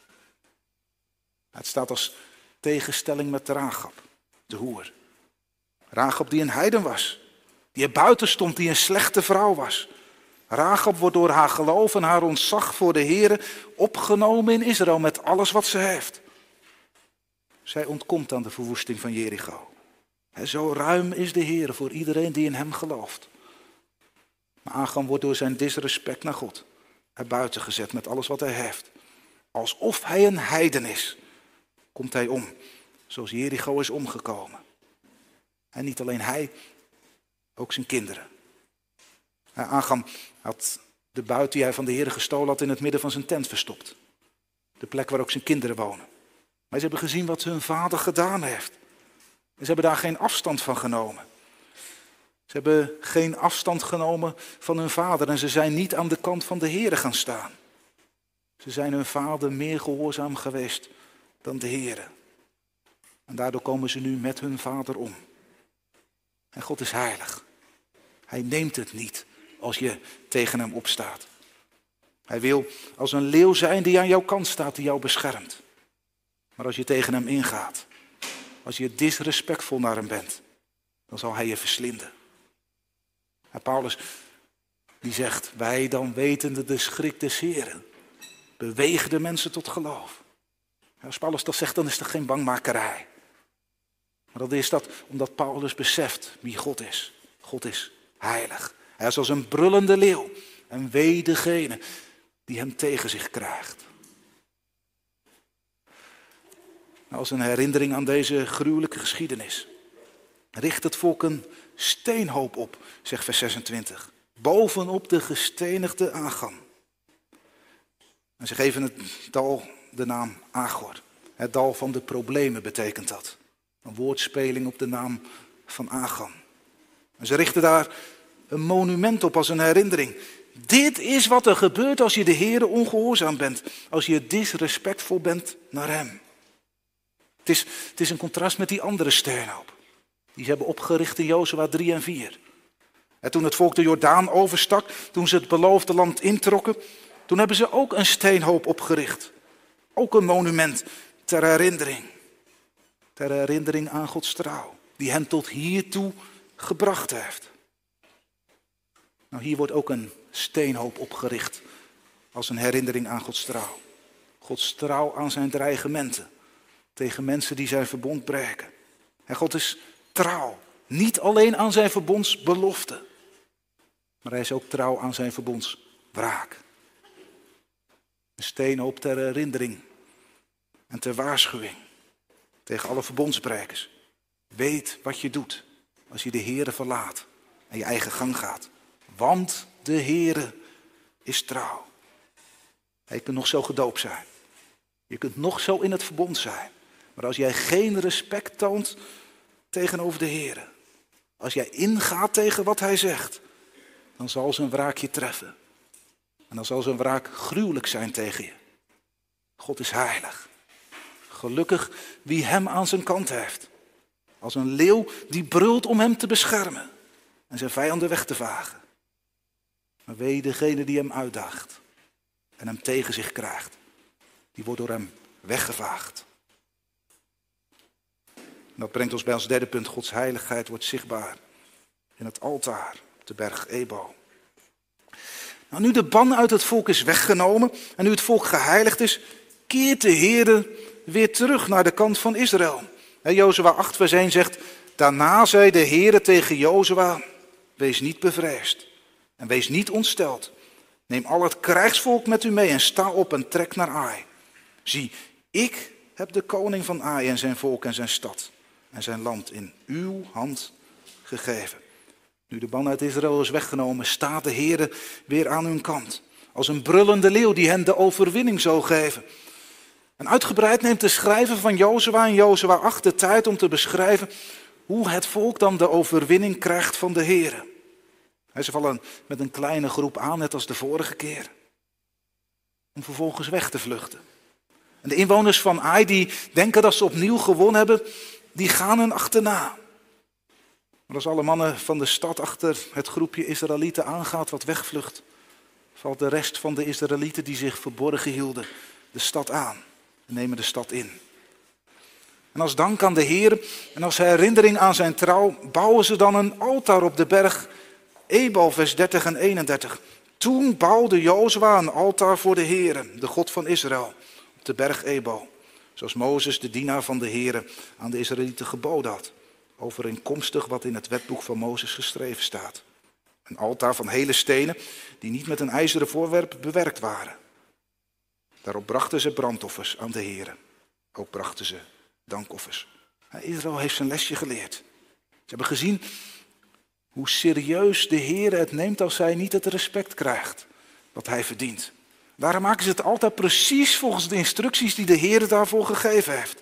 Het staat als tegenstelling met Rahab, de hoer. Rahab die een heiden was. Die er buiten stond, die een slechte vrouw was. Rahab wordt door haar geloof en haar ontzag voor de Heere opgenomen in Israël met alles wat ze heeft. Zij ontkomt aan de verwoesting van Jericho. En zo ruim is de Heere voor iedereen die in hem gelooft. Maar Achan wordt door zijn disrespect naar God er buiten gezet met alles wat hij heeft. Alsof hij een heiden is, komt hij om, zoals Jericho is omgekomen. En niet alleen hij, ook zijn kinderen. Achan had de buit die hij van de Heere gestolen had in het midden van zijn tent verstopt. De plek waar ook zijn kinderen wonen. Maar ze hebben gezien wat hun vader gedaan heeft. En ze hebben daar geen afstand van genomen. Ze hebben geen afstand genomen van hun vader en ze zijn niet aan de kant van de Heere gaan staan. Ze zijn hun vader meer gehoorzaam geweest dan de Heere. En daardoor komen ze nu met hun vader om. En God is heilig. Hij neemt het niet als je tegen hem opstaat. Hij wil als een leeuw zijn die aan jouw kant staat, die jou beschermt. Maar als je tegen hem ingaat, als je disrespectvol naar hem bent, dan zal hij je verslinden. En Paulus die zegt, wij dan wetende de schrik des Heren, bewegen de mensen tot geloof. Als Paulus dat zegt, dan is dat geen bangmakerij. Maar dan is dat omdat Paulus beseft wie God is. God is heilig. Hij is als een brullende leeuw. En wee degene die hem tegen zich krijgt. Als een herinnering aan deze gruwelijke geschiedenis richt het volk een steenhoop op, zegt vers zesentwintig. Bovenop de gestenigde Achan. En ze geven het dal de naam Achor. Het dal van de problemen betekent dat. Een woordspeling op de naam van Achan. En ze richten daar een monument op als een herinnering. Dit is wat er gebeurt als je de Heere ongehoorzaam bent. Als je disrespectvol bent naar hem. Het is, het is een contrast met die andere steenhoop. Die ze hebben opgericht in Jozua drie en vier. En toen het volk de Jordaan overstak, toen ze het beloofde land introkken, toen hebben ze ook een steenhoop opgericht. Ook een monument ter herinnering. Ter herinnering aan Gods trouw, die hen tot hiertoe gebracht heeft. Nou, hier wordt ook een steenhoop opgericht als een herinnering aan Gods trouw. Gods trouw aan zijn dreigementen tegen mensen die zijn verbond breken. En God is trouw, niet alleen aan zijn verbondsbelofte, maar hij is ook trouw aan zijn verbondswraak. Een steenhoop ter herinnering en ter waarschuwing tegen alle verbondsbrekers. Weet wat je doet als je de Heere verlaat en je eigen gang gaat. Want de Heere is trouw. Je kunt nog zo gedoopt zijn. Je kunt nog zo in het verbond zijn. Maar als jij geen respect toont tegenover de Heere, als jij ingaat tegen wat hij zegt, dan zal zijn wraak je treffen. En dan zal zijn wraak gruwelijk zijn tegen je. God is heilig. Gelukkig wie hem aan zijn kant heeft. Als een leeuw die brult om hem te beschermen en zijn vijanden weg te vagen. Maar wee degene die hem uitdaagt en hem tegen zich krijgt. Die wordt door hem weggevaagd. En dat brengt ons bij ons derde punt. Gods heiligheid wordt zichtbaar in het altaar op de berg Ebal. Nou, nu de ban uit het volk is weggenomen en nu het volk geheiligd is, keert de Heere weer terug naar de kant van Israël. Jozua acht vers één zegt, daarna zei de Heere tegen Jozua, wees niet bevreesd en wees niet ontsteld. Neem al het krijgsvolk met u mee en sta op en trek naar Ai. Zie, ik heb de koning van Ai en zijn volk en zijn stad en zijn land in uw hand gegeven. Nu de ban uit Israël is weggenomen, staat de Heere weer aan hun kant. Als een brullende leeuw die hen de overwinning zal geven. En uitgebreid neemt de schrijver van Jozua in Jozua acht de tijd om te beschrijven hoe het volk dan de overwinning krijgt van de Heere. Ze vallen met een kleine groep aan, net als de vorige keer. Om vervolgens weg te vluchten. En de inwoners van Ai die denken dat ze opnieuw gewonnen hebben, die gaan hen achterna. Maar als alle mannen van de stad achter het groepje Israëlieten aangaat wat wegvlucht, valt de rest van de Israëlieten die zich verborgen hielden de stad aan en nemen de stad in. En als dank aan de Heer en als herinnering aan zijn trouw bouwen ze dan een altaar op de berg Ebal, vers dertig en eenendertig. Toen bouwde Jozua een altaar voor de Heer, de God van Israël, op de berg Ebal. Zoals Mozes, de dienaar van de Heer, aan de Israëlieten geboden had. Overeenkomstig wat in het wetboek van Mozes geschreven staat. Een altaar van hele stenen die niet met een ijzeren voorwerp bewerkt waren. Daarop brachten ze brandoffers aan de Heer. Ook brachten ze dankoffers. Israël heeft zijn lesje geleerd. Ze hebben gezien hoe serieus de Heer het neemt als hij niet het respect krijgt wat hij verdient. Daarom maken ze het altijd precies volgens de instructies die de Heer daarvoor gegeven heeft.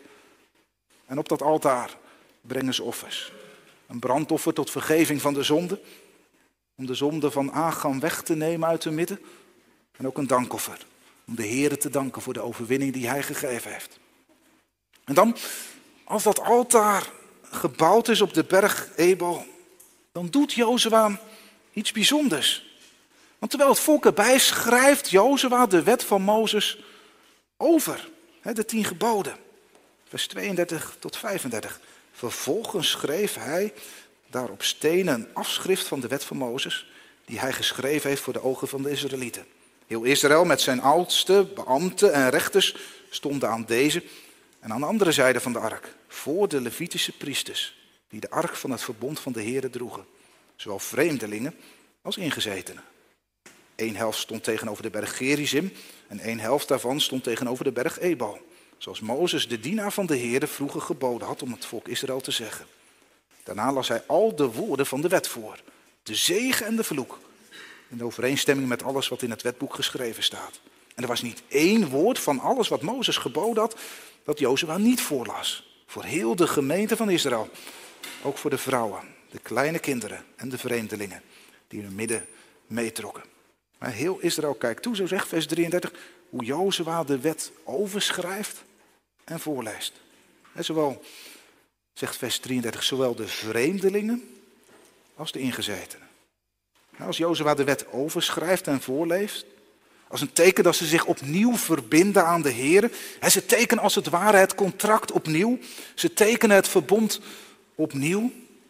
En op dat altaar brengen ze offers. Een brandoffer tot vergeving van de zonde. Om de zonde van Achan weg te nemen uit hun midden. En ook een dankoffer. Om de Heer te danken voor de overwinning die hij gegeven heeft. En dan, als dat altaar gebouwd is op de berg Ebal, dan doet Jozua iets bijzonders. Want terwijl het volk erbij schrijft Jozua de wet van Mozes over. De tien geboden. Vers tweeëndertig tot vijfendertig. Vervolgens schreef hij daar op stenen een afschrift van de wet van Mozes, die hij geschreven heeft voor de ogen van de Israëlieten. Heel Israël met zijn oudste, beambten en rechters stonden aan deze en aan de andere zijde van de ark, voor de Levitische priesters, die de ark van het verbond van de Heere droegen, zowel vreemdelingen als ingezetenen. Eén helft stond tegenover de berg Gerizim en één helft daarvan stond tegenover de berg Ebal. Zoals Mozes, de dienaar van de Heere, vroeger geboden had om het volk Israël te zeggen. Daarna las hij al de woorden van de wet voor. De zegen en de vloek. In overeenstemming met alles wat in het wetboek geschreven staat. En er was niet één woord van alles wat Mozes geboden had, dat Jozua niet voorlas. Voor heel de gemeente van Israël. Ook voor de vrouwen, de kleine kinderen en de vreemdelingen die in hun midden meetrokken. Maar heel Israël kijkt toe, zo zegt vers drieëndertig, hoe Jozua de wet overschrijft en voorleest. En zowel, zegt vers drieëndertig, zowel de vreemdelingen als de ingezetenen. Nou, als Jozua de wet overschrijft en voorleest, als een teken dat ze zich opnieuw verbinden aan de Heer. En ze tekenen als het ware het contract opnieuw. Ze tekenen het verbond opnieuw.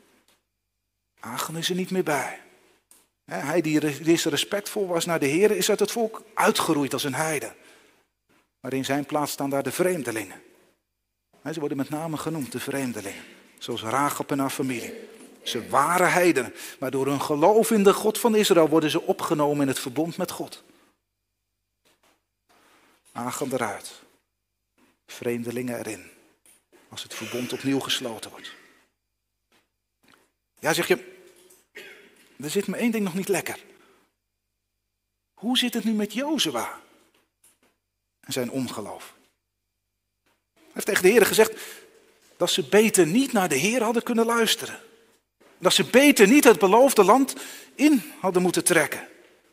Achan is er niet meer bij. Hij die respectvol was naar de Heer is uit het volk uitgeroeid als een heide. Maar in zijn plaats staan daar de vreemdelingen. Ze worden met name genoemd, de vreemdelingen. Zoals Rachab en haar familie. Ze waren heidenen, maar door hun geloof in de God van Israël worden ze opgenomen in het verbond met God. Achan eruit. Vreemdelingen erin. Als het verbond opnieuw gesloten wordt. Ja, zeg je, er zit me één ding nog niet lekker. Hoe zit het nu met Jozua en zijn ongeloof? Hij heeft tegen de Heer gezegd dat ze beter niet naar de Heer hadden kunnen luisteren. Dat ze beter niet het beloofde land in hadden moeten trekken.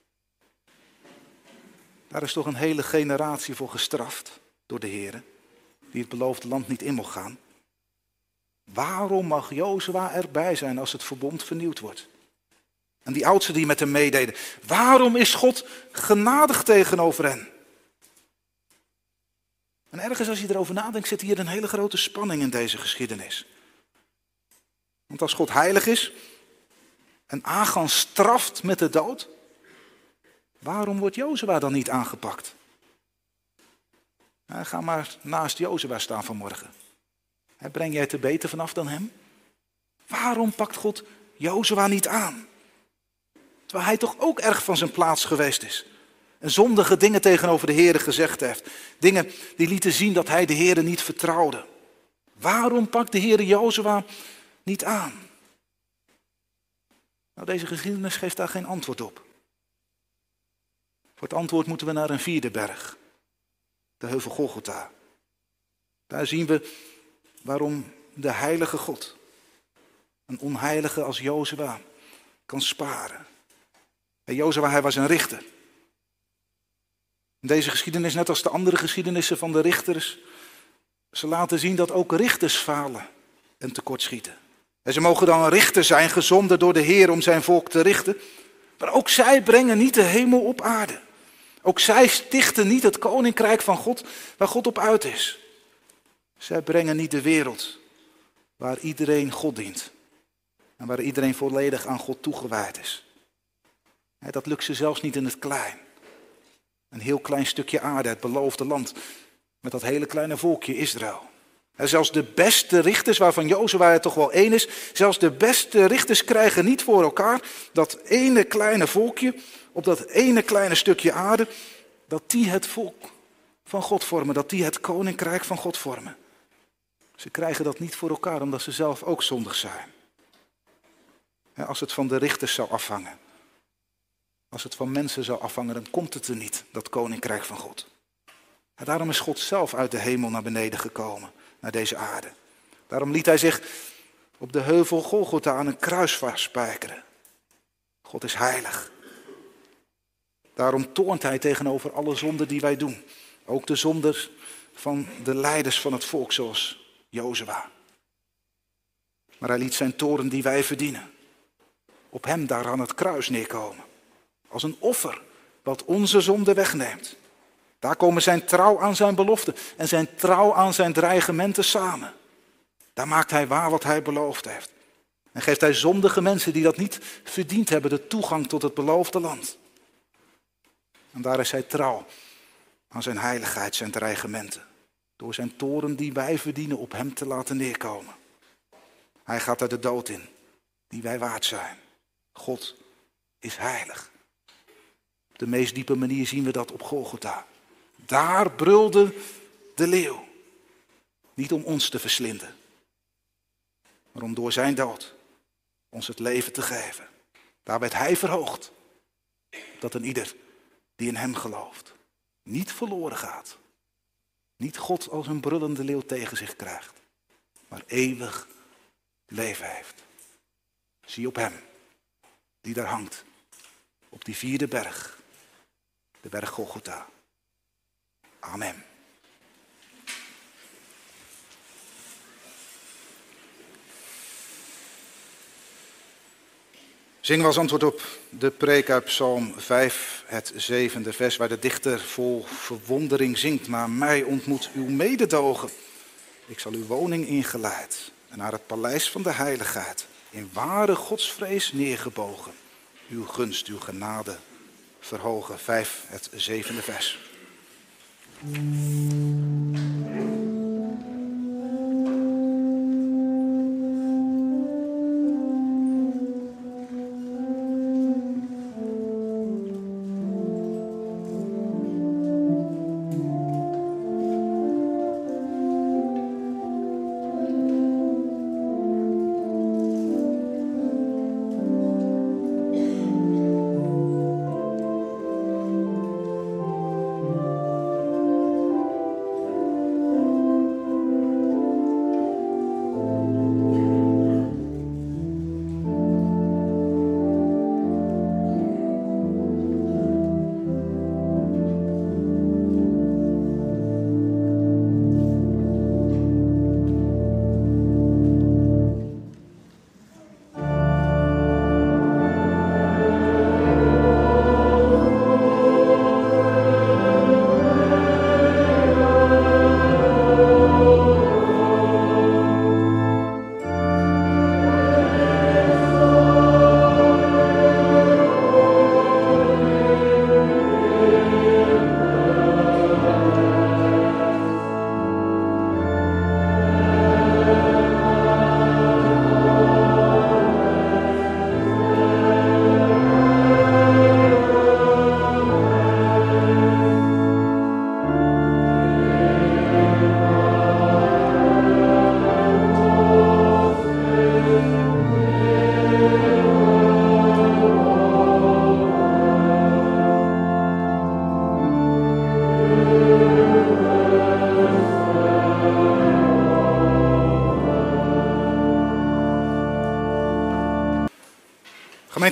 Daar is toch een hele generatie voor gestraft door de Heer, die het beloofde land niet in mocht gaan. Waarom mag Jozua erbij zijn als het verbond vernieuwd wordt? En die oudsten die met hem meededen. Waarom is God genadig tegenover hen? En ergens als je erover nadenkt zit hier een hele grote spanning in deze geschiedenis. Want als God heilig is, En Achan straft met de dood. Waarom wordt Jozua dan niet aangepakt? Nou, ga maar naast Jozua staan vanmorgen. Breng jij te beter vanaf dan hem? Waarom pakt God Jozua niet aan? Terwijl hij toch ook erg van zijn plaats geweest is. En zondige dingen tegenover de Heere gezegd heeft. Dingen die lieten zien dat hij de Heere niet vertrouwde. Waarom pakt de Heere Jozua niet aan? Nou, deze geschiedenis geeft daar geen antwoord op. Voor het antwoord moeten we naar een vierde berg. De heuvel Golgotha. Daar zien we waarom de heilige God een onheilige als Jozua kan sparen. En Jozua, hij was een richter. Deze geschiedenis, net als de andere geschiedenissen van de richters, ze laten zien dat ook richters falen en tekortschieten. En ze mogen dan een richter zijn, gezonden door de Heer om zijn volk te richten. Maar ook zij brengen niet de hemel op aarde. Ook zij stichten niet het koninkrijk van God waar God op uit is. Zij brengen niet de wereld waar iedereen God dient. En waar iedereen volledig aan God toegewijd is. Dat lukt ze zelfs niet in het klein. Een heel klein stukje aarde, het beloofde land. Met dat hele kleine volkje Israël. En zelfs de beste richters, waarvan Jozua er toch wel één is. Zelfs de beste richters krijgen niet voor elkaar dat ene kleine volkje, op dat ene kleine stukje aarde, dat die het volk van God vormen. Dat die het koninkrijk van God vormen. Ze krijgen dat niet voor elkaar, omdat ze zelf ook zondig zijn. Als het van de richters zou afhangen. Als het van mensen zou afhangen, dan komt het er niet, dat koninkrijk van God. En daarom is God zelf uit de hemel naar beneden gekomen, naar deze aarde. Daarom liet hij zich op de heuvel Golgotha aan een kruis vastspijkeren. God is heilig. Daarom toornt hij tegenover alle zonden die wij doen. Ook de zonden van de leiders van het volk, zoals Jozua. Maar hij liet zijn toorn die wij verdienen op hem daar aan het kruis neerkomen. Als een offer wat onze zonde wegneemt. Daar komen zijn trouw aan zijn belofte en zijn trouw aan zijn dreigementen samen. Daar maakt hij waar wat hij beloofd heeft. En geeft hij zondige mensen die dat niet verdiend hebben de toegang tot het beloofde land. En daar is hij trouw aan zijn heiligheid, zijn dreigementen. Door zijn toren die wij verdienen op hem te laten neerkomen. Hij gaat er de dood in, die wij waard zijn. God is heilig. Op de meest diepe manier zien we dat op Golgotha. Daar brulde de leeuw. Niet om ons te verslinden. Maar om door zijn dood ons het leven te geven. Daar werd hij verhoogd. Dat een ieder die in hem gelooft niet verloren gaat. Niet God als een brullende leeuw tegen zich krijgt. Maar eeuwig leven heeft. Zie op hem die daar hangt. Op die vierde berg. De berg Golgotha. Amen. Zingen we als antwoord op de preek uit Psalm vijf, het zevende vers, waar de dichter vol verwondering zingt. Maar mij ontmoet uw mededogen. Ik zal uw woning ingeleid en naar het paleis van de heiligheid. In ware godsvrees neergebogen. Uw gunst, uw genade verhogen. Vijf, het zevende vers.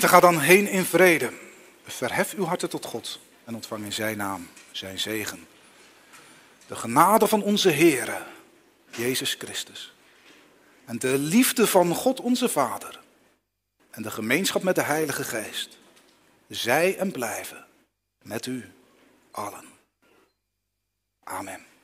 Gemeente, ga dan heen in vrede. Verhef uw harten tot God en ontvang in zijn naam zijn zegen. De genade van onze Heere, Jezus Christus. En de liefde van God onze Vader. En de gemeenschap met de Heilige Geest. Zij en blijven met u allen. Amen.